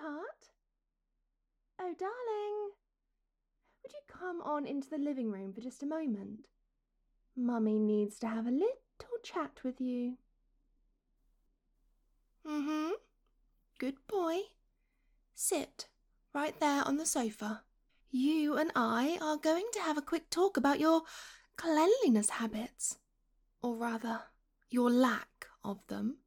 sweetheart? Oh, darling. Would you come on into the living room for just a moment? Mummy needs to have a little chat with you. Good boy. Sit right there on the sofa. You and I are going to have a quick talk about your cleanliness habits. Or rather, your lack of them.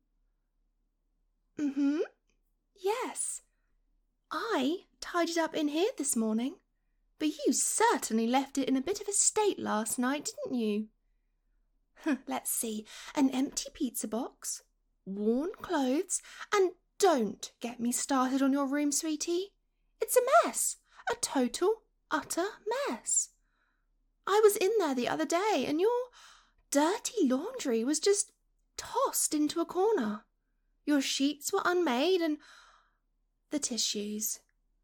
Yes. I tidied up in here this morning, but you certainly left it in a bit of a state last night, didn't you? Let's see, an empty pizza box, worn clothes, and don't get me started on your room, sweetie. It's a mess, a total, utter mess. I was in there the other day and your dirty laundry was just tossed into a corner. Your sheets were unmade and the tissues.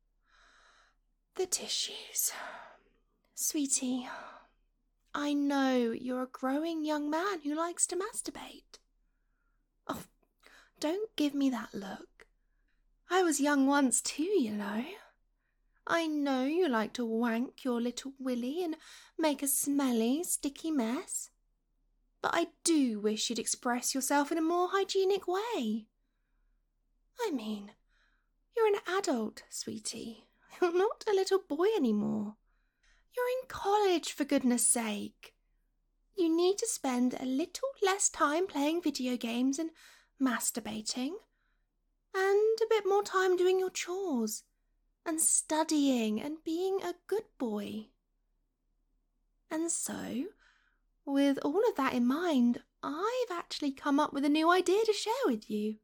Sweetie, I know you're a growing young man who likes to masturbate. Oh, don't give me that look. I was young once too, you know. I know you like to wank your little willy and make a smelly, sticky mess. But I do wish you'd express yourself in a more hygienic way. I mean, you're an adult, sweetie. You're not a little boy anymore. You're in college, for goodness sake. You need to spend a little less time playing video games and masturbating, and a bit more time doing your chores, and studying and being a good boy. And so, with all of that in mind, I've actually come up with a new idea to share with you.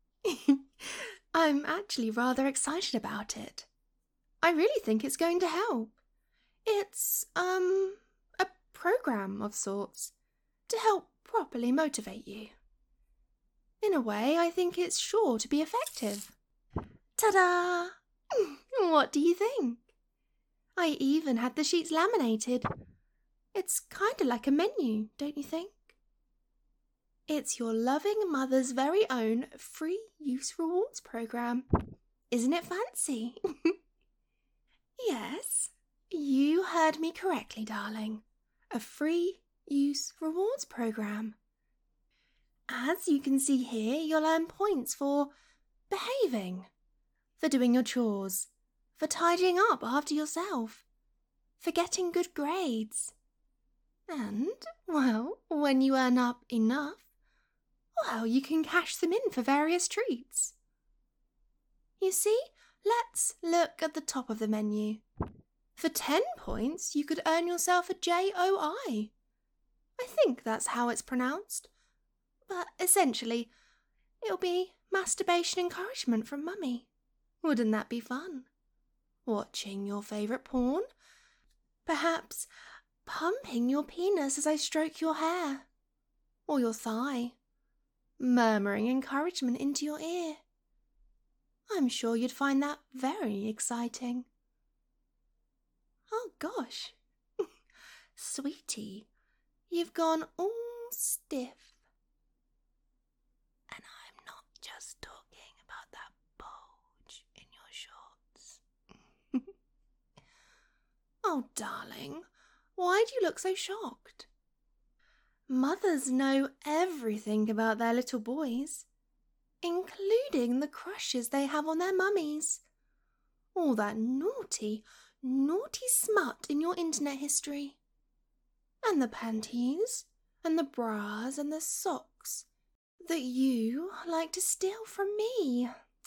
I'm actually rather excited about it. I really think it's going to help. It's, a program of sorts to help properly motivate you. In a way, I think it's sure to be effective. Ta-da! What do you think? I even had the sheets laminated. It's kind of like a menu, don't you think? It's your loving mother's very own free use rewards program. Isn't it fancy? Yes, you heard me correctly, darling. A free use rewards program. As you can see here, you'll earn points for behaving, for doing your chores, for tidying up after yourself, for getting good grades. And, well, when you earn up enough, well, you can cash them in for various treats. You see, let's look at the top of the menu. For 10 points, you could earn yourself a JOI. I think that's how it's pronounced. But essentially, it'll be masturbation encouragement from Mummy. Wouldn't that be fun? Watching your favourite porn? Perhaps pumping your penis as I stroke your hair. Or your thigh. Murmuring encouragement into your ear. I'm sure you'd find that very exciting. Oh gosh. Sweetie, you've gone all stiff. And I'm not just talking about that bulge in your shorts. Oh, darling, why do you look so shocked? Mothers know everything about their little boys, including the crushes they have on their mummies. All that naughty smut in your internet history. And the panties, and the bras, and the socks that you like to steal from me.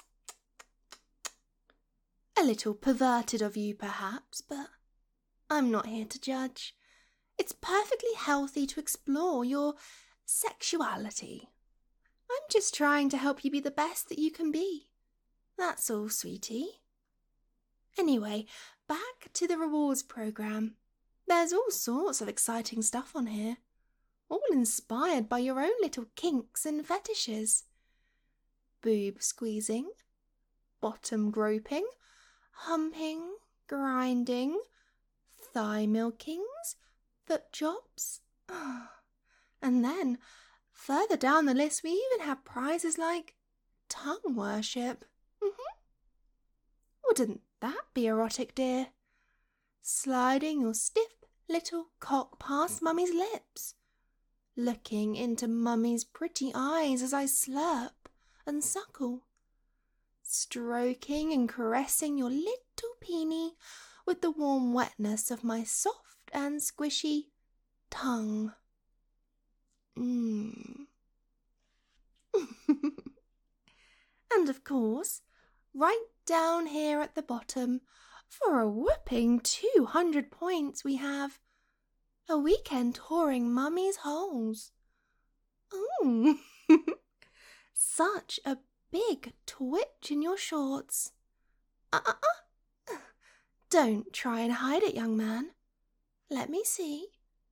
A little perverted of you, perhaps, but I'm not here to judge. It's perfectly healthy to explore your sexuality. I'm just trying to help you be the best that you can be. That's all, sweetie. Anyway, back to the rewards program. There's all sorts of exciting stuff on here, all inspired by your own little kinks and fetishes. Boob squeezing, bottom groping, humping, grinding, thigh milkings, foot jobs. And then, further down the list, we even have prizes like tongue worship. Wouldn't that be erotic, dear? Sliding your stiff little cock past Mummy's lips, looking into Mummy's pretty eyes as I slurp and suckle, stroking and caressing your little peenie with the warm wetness of my soft and squishy tongue. And of course, right down here at the bottom, for a whopping 200 points, we have a weekend touring Mummy's holes. Ooh, such a big twitch in your shorts. Don't try and hide it, young man. Let me see.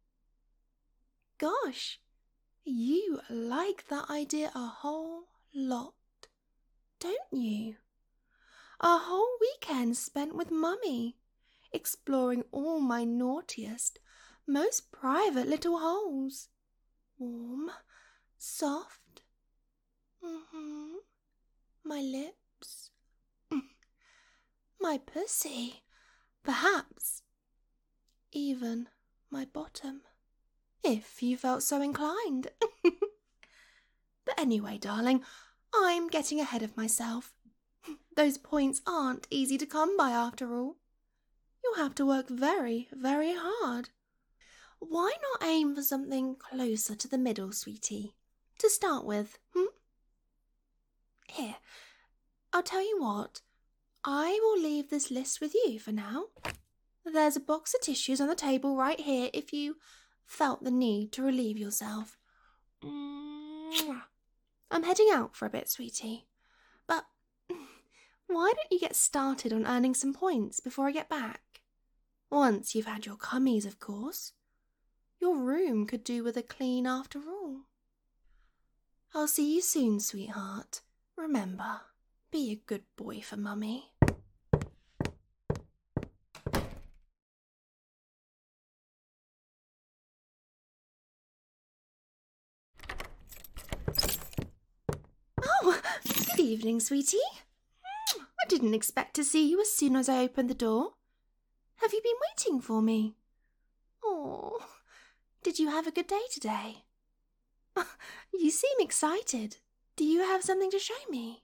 Gosh, you like that idea a whole lot, don't you? A whole weekend spent with Mummy, exploring all my naughtiest, most private little holes. Warm, soft. My lips. My pussy. Perhaps even my bottom, if you felt so inclined. But anyway, darling, I'm getting ahead of myself. Those points aren't easy to come by after all. You'll have to work very, very hard. Why not aim for something closer to the middle, sweetie, to start with, Here, I'll tell you what. I will leave this list with you for now. There's a box of tissues on the table right here if you felt the need to relieve yourself. I'm heading out for a bit, sweetie. But why don't you get started on earning some points before I get back? Once you've had your cummies, of course. Your room could do with a clean after all. I'll see you soon, sweetheart. Remember, be a good boy for Mummy. Oh, good evening, sweetie. I didn't expect to see you as soon as I opened the door. Have you been waiting for me? Oh, did you have a good day today? You seem excited. Do you have something to show me?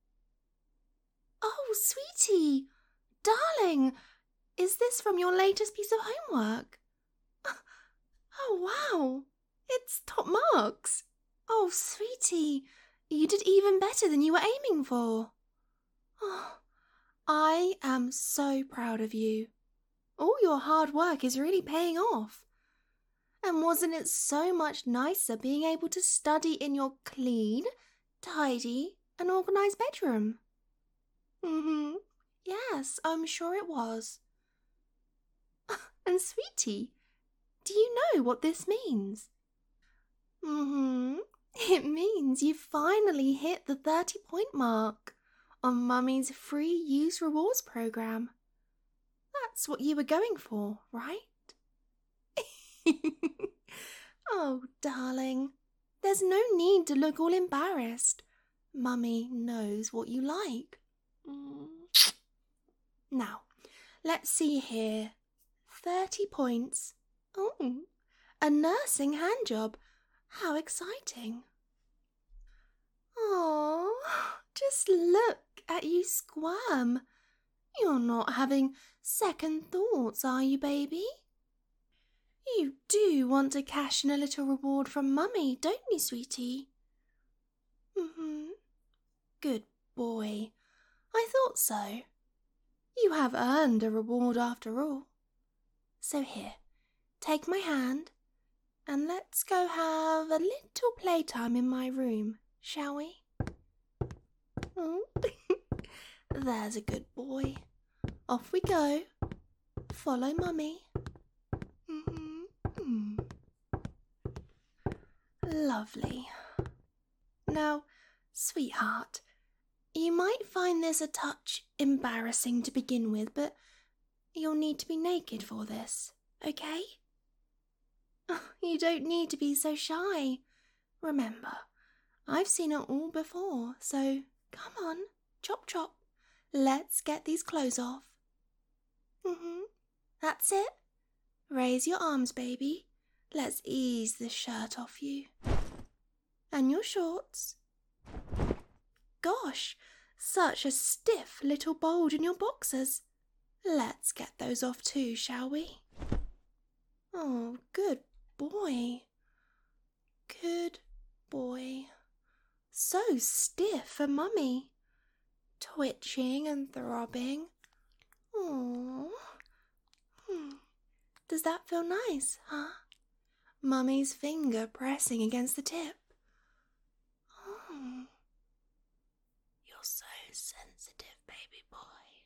Oh, sweetie, darling, is this from your latest piece of homework? Oh, wow, it's top marks. Oh, sweetie, you did even better than you were aiming for. Oh, I am so proud of you. All your hard work is really paying off. And wasn't it so much nicer being able to study in your clean, tidy, and organised bedroom? Yes, I'm sure it was. And sweetie, do you know what this means? It means you finally hit the 30-point mark on Mummy's free use rewards program. That's what you were going for, right? Oh, darling, there's no need to look all embarrassed. Mummy knows what you like. Now, let's see here. 30 points. Oh, a nursing hand job. How exciting. Oh, just look at you squirm. You're not having second thoughts, are you, baby? You do want to cash in a little reward from Mummy, don't you, sweetie? Good boy. I thought so. You have earned a reward after all. So here, take my hand, and let's go have a little playtime in my room, shall we? There's a good boy. Off we go. Follow Mummy. Lovely. Now, sweetheart, you might find this a touch embarrassing to begin with, but you'll need to be naked for this, okay? You don't need to be so shy. Remember, I've seen it all before, so come on, chop chop. let's get these clothes off. That's it. Raise your arms, baby. Let's ease this shirt off you. And your shorts. Gosh, such a stiff little bulge in your boxers. Let's get those off too, shall we? Oh, good boy. Good boy. So stiff for Mummy. Twitching and throbbing. Aww. Does that feel nice, huh? Mummy's finger pressing against the tip. Oh. You're so sensitive, baby boy.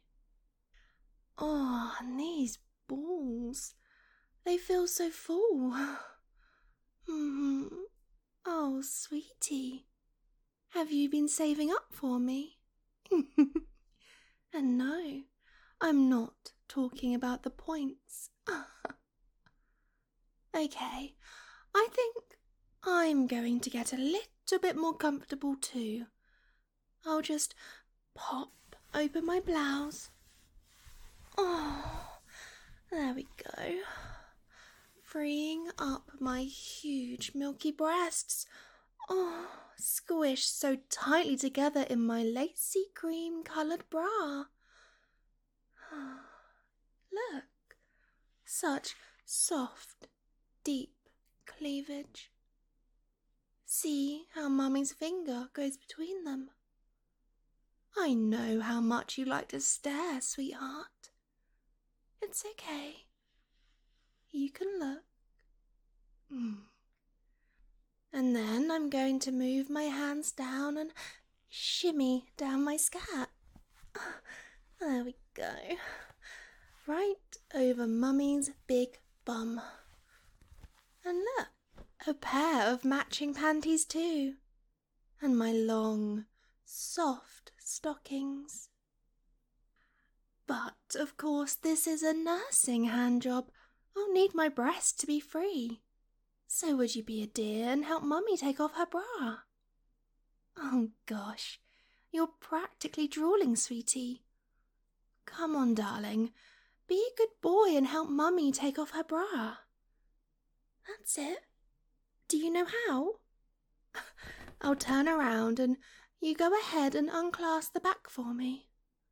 Oh, and these balls. They feel so full. Oh, sweetie. Have you been saving up for me? And no, I'm not talking about the points. Okay, I think I'm going to get a little bit more comfortable too. I'll just pop open my blouse. Oh, there we go. Freeing up my huge milky breasts. Oh, squished so tightly together in my lacy cream-coloured bra. Look, such soft, deep cleavage. See how Mummy's finger goes between them. I know how much you like to stare, sweetheart. It's okay. You can look. And then I'm going to move my hands down and shimmy down my skirt. There we go. Right over Mummy's big bum. And look, a pair of matching panties too. And my long, soft stockings. But, of course, this is a nursing hand job. I'll need my breast to be free. So would you be a dear and help Mummy take off her bra? Oh, gosh, you're practically drooling, sweetie. Come on, darling. Be a good boy and help Mummy take off her bra. That's it. Do you know how? I'll turn around and you go ahead and unclasp the back for me.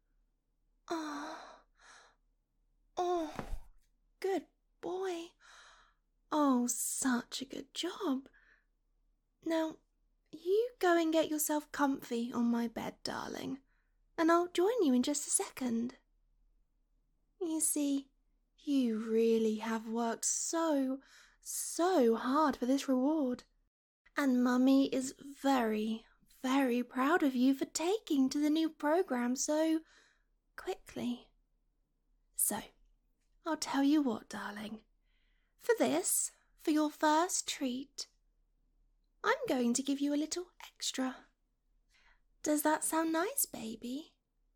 Oh, good boy. Oh, such a good job. Now, you go and get yourself comfy on my bed, darling, and I'll join you in just a second. You see, you really have worked so hard for this reward, and Mummy is very, very proud of you for taking to the new program so quickly. So, I'll tell you what, darling. For your first treat, I'm going to give you a little extra. Does that sound nice, baby?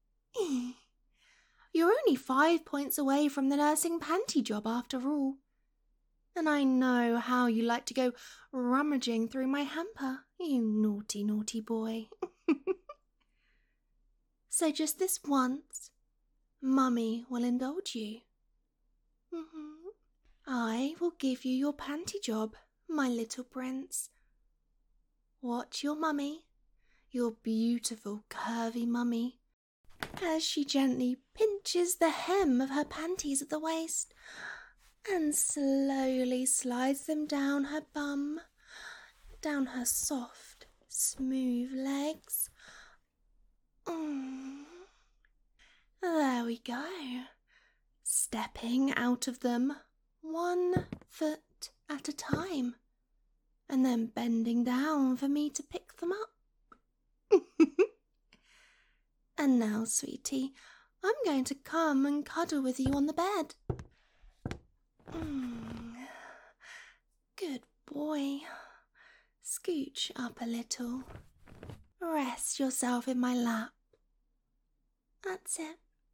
You're only 5 points away from the nursing panty job after all. And I know how you like to go rummaging through my hamper, you naughty, naughty boy. So just this once, Mummy will indulge you. I will give you your panty job, my little prince. Watch your Mummy, your beautiful curvy Mummy, as she gently pinches the hem of her panties at the waist and slowly slides them down her bum, down her soft, smooth legs. There we go. Stepping out of them 1 foot at a time, and then bending down for me to pick them up. And now, sweetie, I'm going to come and cuddle with you on the bed. Good boy. Scooch up a little. Rest yourself in my lap. That's it.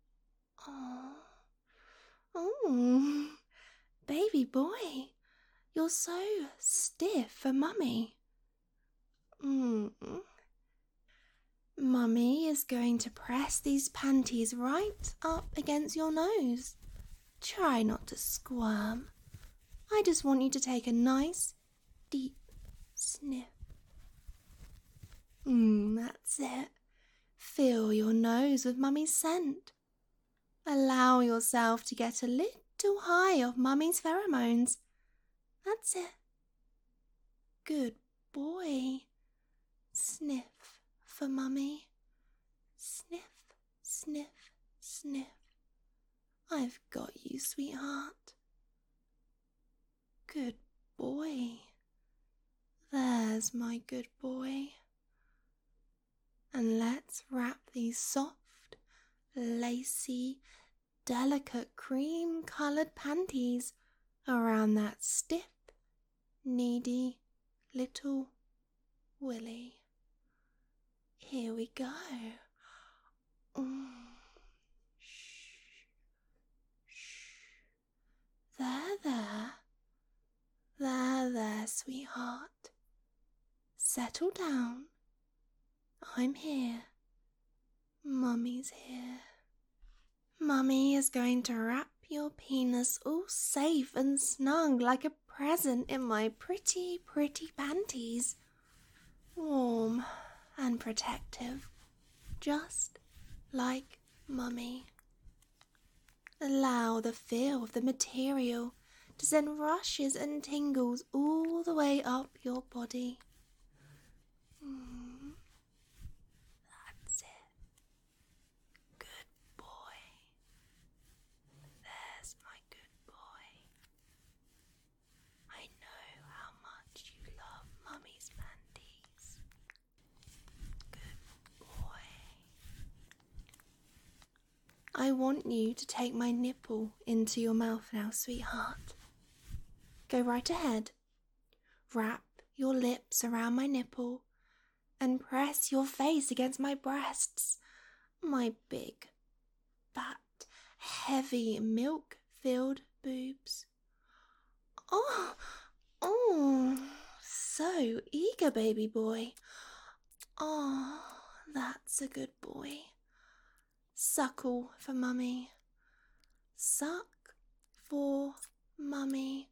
Oh, baby boy, you're so stiff for Mummy. Mummy is going to press these panties right up against your nose. Try not to squirm. I just want you to take a nice, deep sniff. That's it. Fill your nose with Mummy's scent. Allow yourself to get a little high of Mummy's pheromones. That's it. Good boy. Sniff for Mummy. Sniff, sniff, sniff. I've got you, sweetheart. Good boy. There's my good boy. And let's wrap these soft, lacy, delicate cream-coloured panties around that stiff, needy little willy. Here we go. Shh. Shh. There, sweetheart. Settle down. I'm here. Mummy's here. Mummy is going to wrap your penis all safe and snug like a present in my pretty, pretty panties. Warm and protective, just like Mummy. Allow the feel of the material to send rushes and tingles all the way up your body. That's it. Good boy. There's my good boy. I know how much you love Mummy's panties. Good boy. I want you to take my nipple into your mouth now, sweetheart. Go right ahead. Wrap your lips around my nipple and press your face against my breasts, my big, fat, heavy, milk-filled boobs. Oh, so eager, baby boy. Oh, that's a good boy. Suckle for Mummy. Suck for Mummy.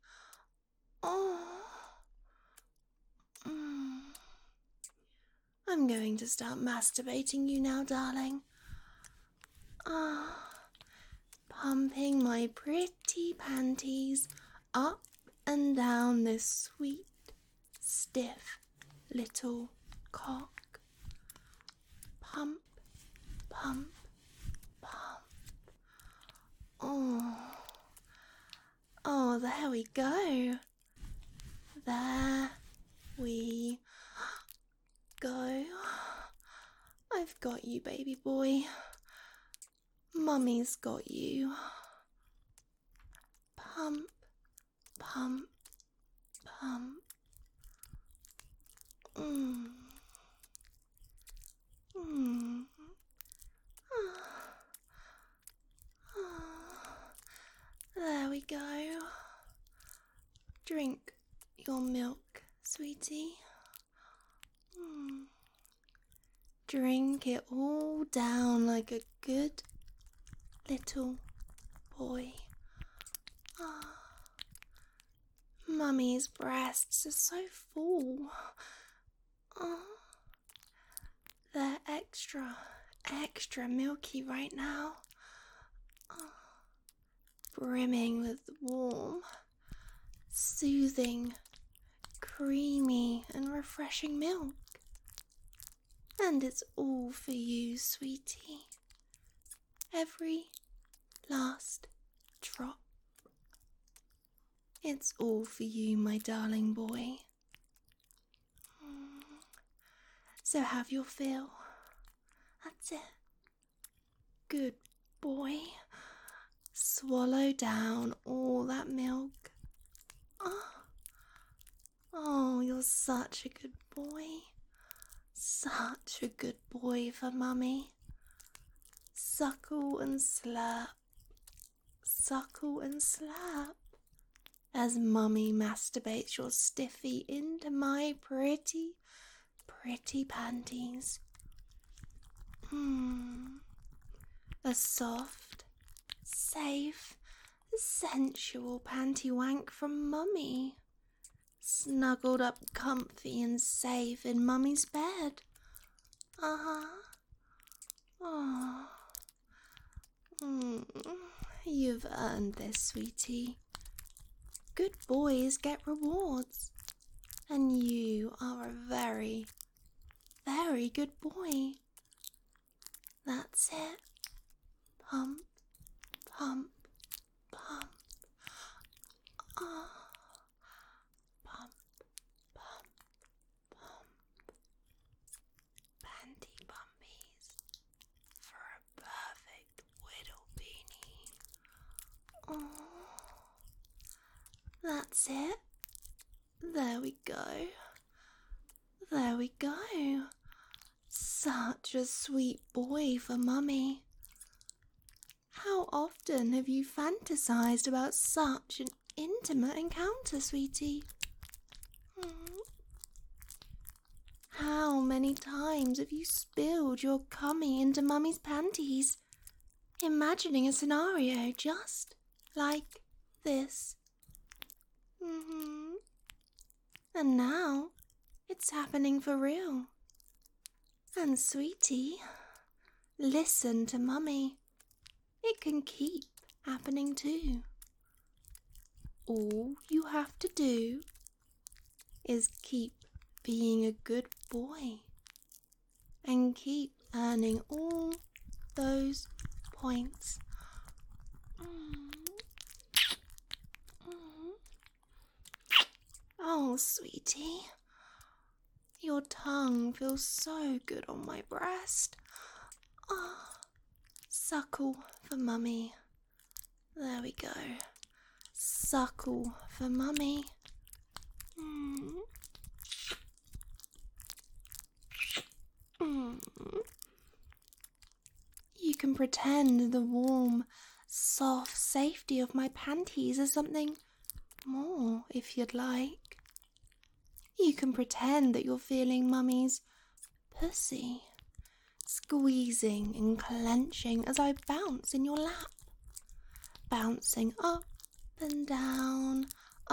I'm going to start masturbating you now, darling. Pumping my pretty panties up and down this sweet, stiff little cock. Pump, pump, pump. Oh, there we go. There we go. I've got you, baby boy. Mummy's got you. Pump, pump, pump. There we go. Drink your milk, sweetie. Drink it all down like a good little boy. Mummy's breasts are so full. They're extra milky right now. Brimming with warm, soothing, creamy and refreshing milk. And it's all for you, sweetie. Every last drop. It's all for you, my darling boy. So have your fill. That's it. Good boy. Swallow down all that milk. Oh, you're such a good boy. Such a good boy for Mummy. Suckle and slurp. Suckle and slurp. As Mummy masturbates your stiffy into my pretty, pretty panties. A soft, safe, sensual panty wank from Mummy. Snuggled up comfy and safe in Mummy's bed. Oh. You've earned this, sweetie. Good boys get rewards. And you are a very, very good boy. That's it. Pump, pump, pump. Ah. Pump, pump, pump. Panty bumpies for a perfect whittle beanie. Oh. That's it. There we go. There we go. Such a sweet boy for Mummy. How often have you fantasized about such an intimate encounter, sweetie? How many times have you spilled your cummy into Mummy's panties, imagining a scenario just like this? And now it's happening for real. And sweetie, listen to Mummy. It can keep happening too. All you have to do is keep being a good boy and keep earning all those points. Oh, sweetie, your tongue feels so good on my breast. Suckle for Mummy. There we go. Suckle for Mummy. You can pretend the warm, soft safety of my panties is something more if you'd like. You can pretend that you're feeling Mummy's pussy, squeezing and clenching as I bounce in your lap, bouncing up and down,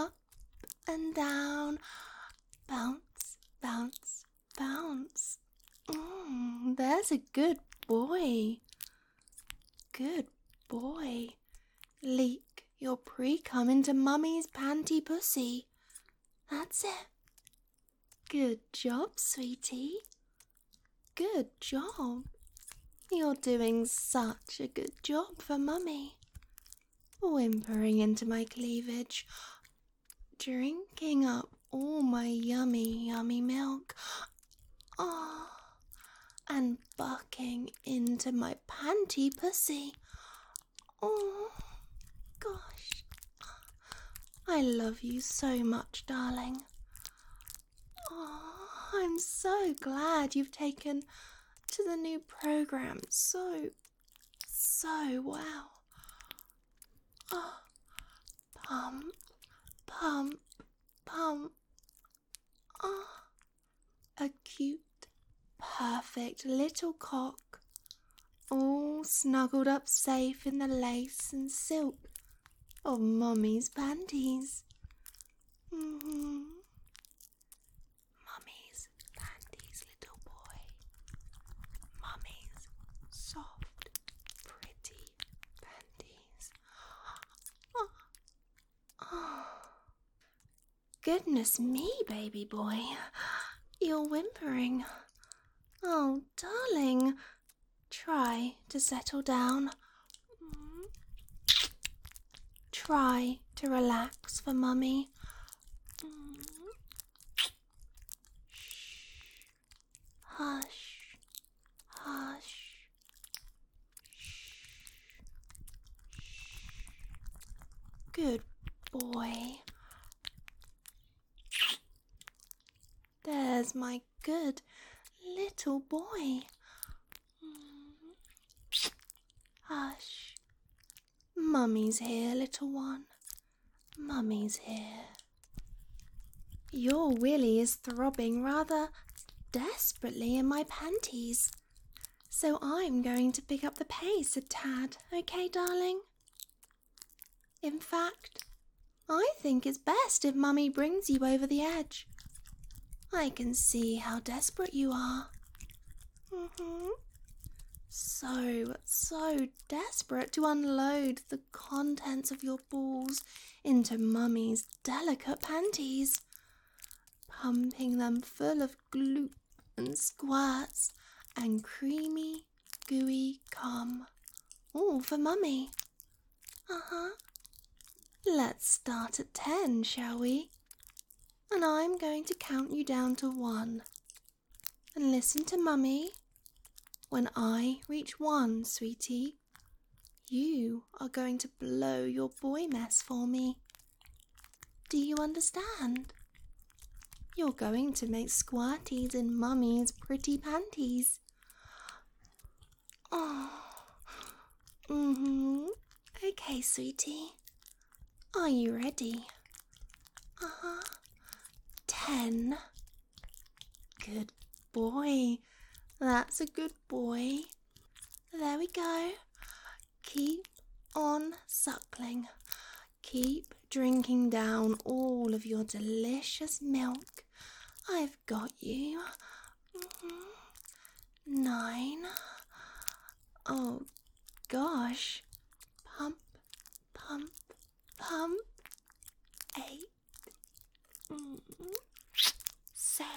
bounce, bounce, bounce. There's a good boy. Good boy. Leak your pre-cum into Mummy's panty pussy. That's it. Good job, sweetie. Good job. You're doing such a good job for Mummy. Whimpering into my cleavage, drinking up all my yummy, yummy milk. And bucking into my panty pussy. Oh, gosh. I love you so much, darling. I'm so glad you've taken to the new program so well. Pump, pump, pump. A cute, perfect little cock, all snuggled up safe in the lace and silk of Mummy's panties. Mummy's panties, little boy. Mummy's soft, pretty panties. Goodness me, baby boy. You're whimpering. Oh, darling. Try to settle down. Try to relax for Mummy. Hush, hush. Good boy. There's my good little boy. Hush. Mummy's here, little one. Mummy's here. Your willy is throbbing rather desperately in my panties. So I'm going to pick up the pace a tad, okay, darling? In fact, I think it's best if Mummy brings you over the edge. I can see how desperate you are. So desperate to unload the contents of your balls into Mummy's delicate panties, pumping them full of gloop and squirts and creamy, gooey cum. All for Mummy. Let's start at 10, shall we? And I'm going to count you down to 1. And listen to Mummy. When I reach 1, sweetie, you are going to blow your boy mess for me. Do you understand? You're going to make squirties in Mummy's pretty panties. Okay, sweetie. Are you ready? 10. Good boy. That's a good boy. There we go. Keep on suckling. Keep drinking down all of your delicious milk. I've got you. 9. Oh, gosh. Pump, pump, pump. 8. 7.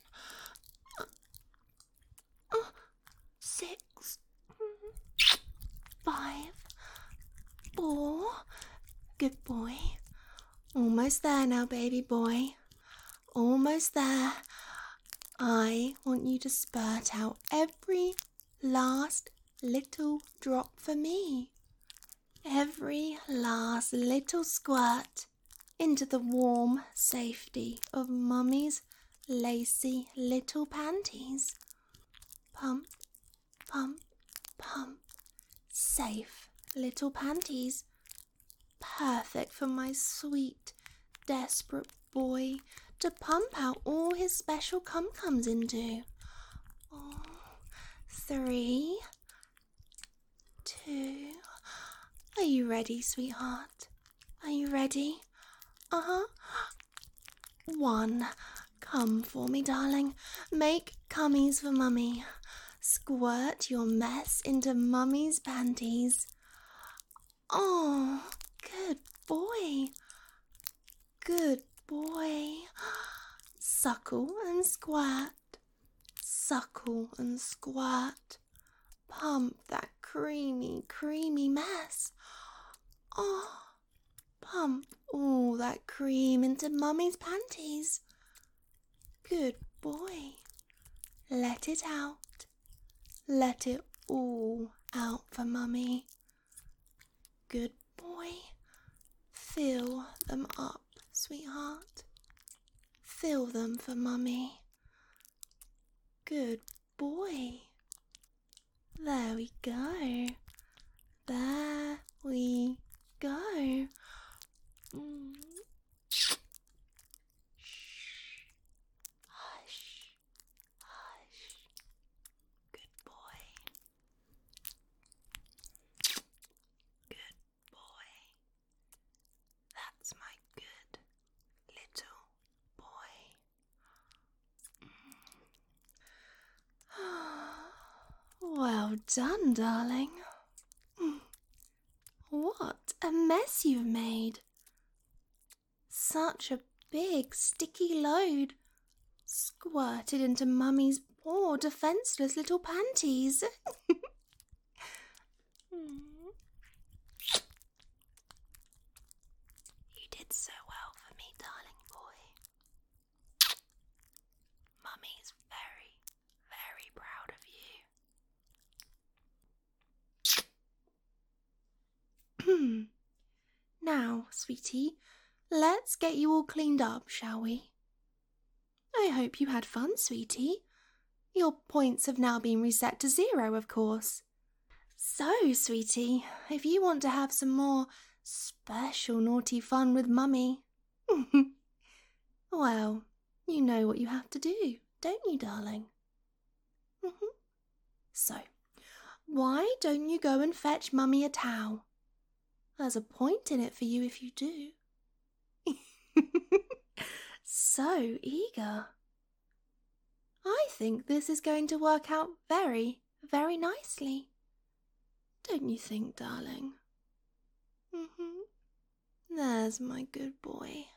6. 5. 4. Good boy. Almost there now, baby boy. Almost there. I want you to spurt out every last little drop for me. Every last little squirt into the warm safety of Mummy's lacy little panties. Pump, pump, pump. Safe little panties. Perfect for my sweet, desperate boy to pump out all his special cum-cums into. 3, 2. Are you ready, sweetheart? Are you ready? 1. Come for me, darling. Make cummies for Mummy. Squirt your mess into Mummy's panties. Oh, good boy. Good boy. Suckle and squirt. Suckle and squirt. Pump that creamy, creamy mess. Oh, pump all that cream into Mummy's panties. Good boy. Let it out. Let it all out for Mummy. Good boy. Fill them up, sweetheart. Fill them for Mummy. Good boy. There we go. There we go. Shh. Hush. Hush. Good boy. Good boy. That's my good little boy. Well done, darling. What a mess you've made. Such a big, sticky load squirted into Mummy's poor, defenceless little panties. You did so well for me, darling boy. Mummy's very, very proud of you. Now, sweetie, let's get you all cleaned up, shall we? I hope you had fun, sweetie. Your points have now been reset to 0, of course. So, sweetie, if you want to have some more special naughty fun with Mummy, well, you know what you have to do, don't you, darling? So, Why don't you go and fetch Mummy a towel? There's a point in it for you if you do. So eager. I think this is going to work out very, very nicely. Don't you think, darling? There's my good boy.